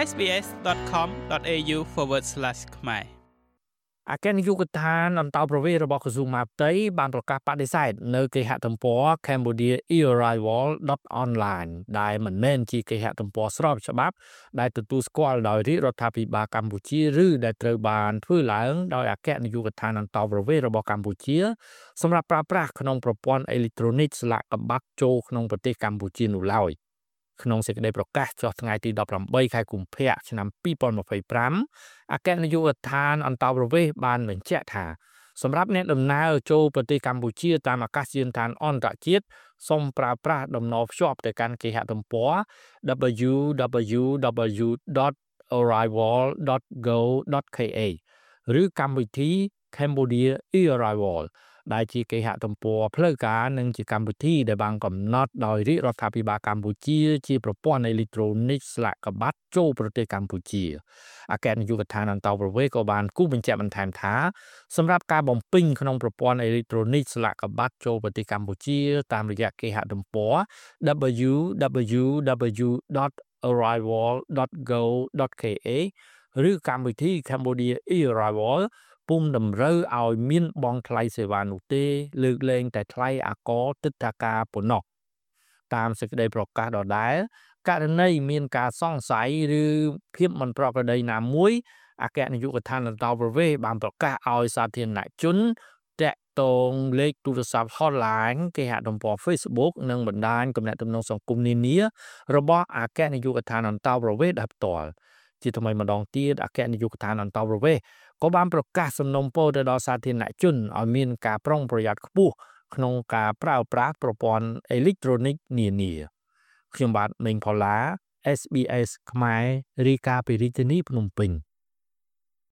sbs.com.au/khmer អគ្គនាយកដ្ឋានអន្តរប្រវេសន៍របស់ក្រសួងមហាផ្ទៃបានប្រកាសបដិសេធនៅគេហទំព័រ Cambodia eArrival.online ដែលមិនមែនជាគេហទំព័រស្របច្បាប់ដែលទទួលស្គាល់ដោយរាជរដ្ឋាភិបាលកម្ពុជាឬដែលត្រូវបានធ្វើឡើងដោយអគ្គនាយកដ្ឋានអន្តរប្រវេសន៍របស់កម្ពុជាសម្រាប់ប្រើប្រាស់ក្នុងប្រព័ន្ធអេឡិចត្រូនិកស្លាកកំបាត់ចូលក្នុងប្រទេសកម្ពុជានោះឡើយក្នុងសេចក្តីប្រកាសចុះថ្ងៃទី18ខែកុម្ភៈឆ្នាំ2025អគ្គនាយកដ្ឋានអន្តរប្រវេសន៍បានបញ្ជាក់ថាសម្រាប់អ្នកដំណើរចូលប្រទេសកម្ពុជាតាមអាកាសយានដ្ឋានអន្តរជាតិសូមប្រើប្រាស់ដំណភ្ជាប់ទៅកាន់គេហទំព័រ www.arrival.go.kha ឬកម្មវិធី Cambodia eArrival ដែលជាគេហទំព័រផ្លូវការនិងជាកម្មវិធីដែលបានកំណត់ដោយរាជរដ្ឋាភិបាលកម្ពុជាជាប្រព័ន្ធអេឡិចត្រូនិកស្លាកកំបាត់ចូលប្រទេសកម្ពុជាអគ្គនាយកដ្ឋានអន្តរប្រវេសន៍ក៏បានគូបញ្ជាក់បន្ថែមថាសម្រាប់ការបំពេញក្នុងប្រព័ន្ធអេឡិចត្រូនិកស្លាកកំបាត់ចូលប្រទេសកម្ពុជាតាមរយៈគេហទំព័រ www.arrival.go.kha ឬកម្មវិធី Cambodia eArrival ពុំតម្រូវឲ្យមានបង់ថ្លៃសេវានោះទេលើកលែងតែថ្លៃអាករទិដ្ឋាការប៉ុណ្ណោះតាមសេចក្តីប្រកាសដដែលករណីមានការសង្ស័យឬភាពមិនប្រក្រតីណាមួយអគ្គនាយកដ្ឋានអន្តរប្រវេសន៍បានប្រកាសឲ្យសាធារណជនតាក់ទងលេខទូរស័ព្ទ hotline គេហទំព័រ Facebook និងបណ្ដាញទំនាក់ទំនងសង្គមនានារបស់អគ្គនាយកដ្ឋានអន្តរប្រវេសន៍ដោយផ្ទាល់ជាថ្មីម្ដងទៀតអគ្គនាយកដ្ឋានអន្តរប្រវេសន៍ក៏បានប្រកាសសំណូមពរទៅដល់សាធារណជនឲ្យមានការប្រុងប្រយ័ត្នខ្ពស់ក្នុងការប្រើប្រាស់ប្រព័ន្ធអេឡិចត្រូនិកនានាខ្ញុំបាទមេងផល្លា SBS ខ្មែររាយការណ៍ពីរាជធានីភ្នំពេញ